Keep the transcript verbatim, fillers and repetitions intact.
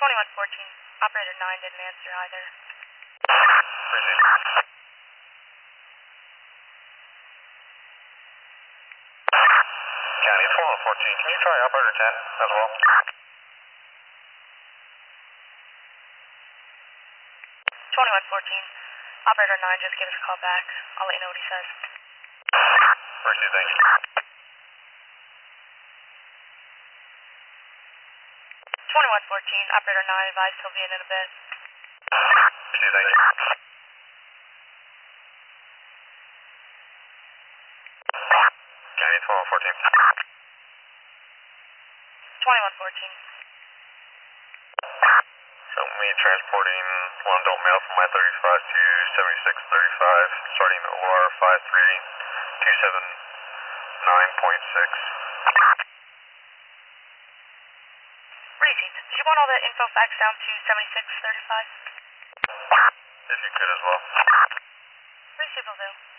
twenty-one fourteen. Operator nine didn't answer either. Appreciate it. County twenty-one fourteen. Can you try operator ten as well? twenty-one fourteen. Operator nine just gave us a call back. I'll let you know what he says. Appreciate it. Thank you. twenty-one fourteen. Operator nine advised he'll be in in a bit. Appreciate it. Thank you. County twenty-one fourteen. twenty-one fourteen. So me transporting one adult male from I thirty-five to seventy-six thirty-five, starting O R five three two seven nine point six. Reezy, did you want all the info facts down to seventy-six thirty-five? If you could as well. Reezy will do.